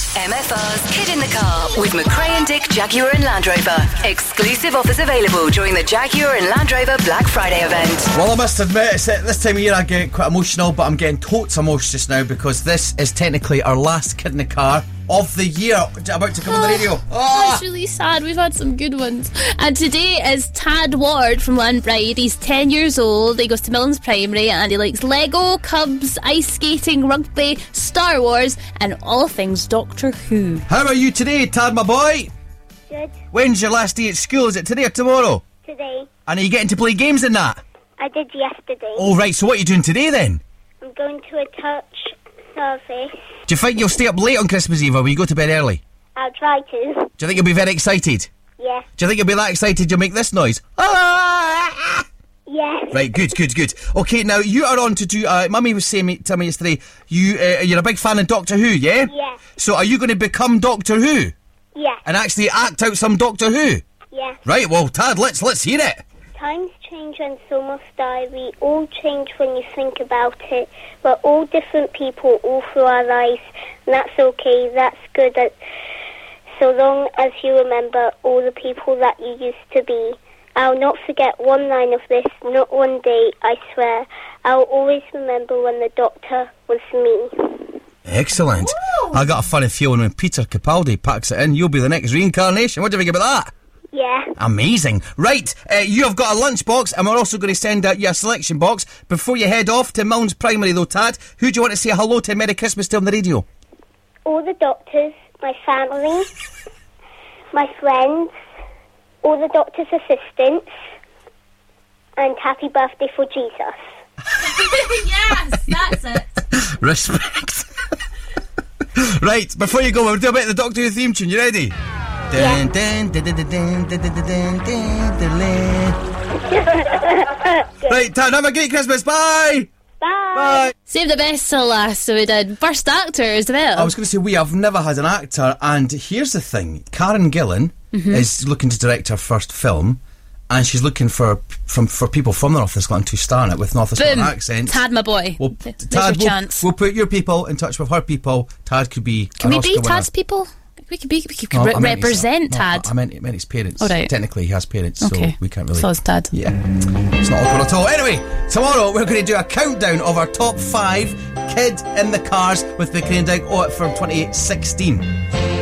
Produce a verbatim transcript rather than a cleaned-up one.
M F R's Kid in the Car with McRae and Dick Jaguar and Land Rover. Exclusive offers available during the Jaguar and Land Rover Black Friday event. Well, I must admit, it's at this time of year I get quite emotional, but I'm getting totes emotional just now because this is technically our last Kid in the Car of the year about to come on the radio. Oh. That's really sad. We've had some good ones. And today is Tad Ward from Lanbride. He's ten years old. He goes to Millens Primary and he likes Lego, Cubs, ice skating, rugby, Star Wars and all things Doctor Who. How are you today, Tad, my boy? Good. When's your last day at school? Is it today or tomorrow? Today. And are you getting to play games in that? I did yesterday. Oh, right. So what are you doing today then? I'm going to a touch service. Do you think you'll stay up late on Christmas Eve or will you go to bed early? I'll try to. Do you think you'll be very excited? Yeah. Do you think you'll be that excited you'll make this noise? Ah! Yes. Right, good, good, good. Okay, now you are on to do. Uh, Mummy was saying me, tell me yesterday. You, uh, you're a big fan of Doctor Who, yeah? Yeah. So are you going to become Doctor Who Yeah. and actually act out some Doctor Who? Yeah. Right. Well, Tad, let's let's hear it. Times change and so must I. We all change when you think about it. We're all different people all through our lives, and that's okay. That's good. That, so long as you remember all the people that you used to be. I'll not forget one line of this, not one day, I swear. I'll always remember when the Doctor was me. Excellent. Woo! I got a funny feeling when Peter Capaldi packs it in, you'll be the next reincarnation. What do you think about that? Yeah. Amazing. Right, uh, you have got a lunchbox and we're also going to send out you a selection box. Before you head off to Millens Primary though, Tad, who do you want to say hello to and Merry Christmas to on the radio? All the doctors, my family, my friends, all the doctor's assistants, and happy birthday for Jesus. Yes, that's it. Respect. Right, before you go, we'll do a bit of the Doctor Who theme tune. You ready? Yeah. Dun, dun, dun, dun, dun, dun, dun, dun, dun, dun, dun. Right, Tad, have a great Christmas. Bye. Bye. Bye. Save the best till last, so we did first actor as well. I was going to say we have never had an actor, and here's the thing: Karen Gillan mm-hmm. is looking to direct her first film, and she's looking for from for people from the North of Scotland to star in it with North of Scotland accents. Tad, my boy. We'll, There's Tad, your we'll, chance. We'll put your people in touch with her people. Tad could be. Can an we be Oscar Tad's winner. people? We could be. We could No, re- I meant his- represent no, Tad. I meant, I meant his parents. Oh, right. Technically, he has parents, Okay. so we can't really. So it's Tad. Yeah, it's not awkward at all. Anyway, tomorrow we're going to do a countdown of our top five Kid in the Cars with McRae and Dick. Oh, from twenty sixteen.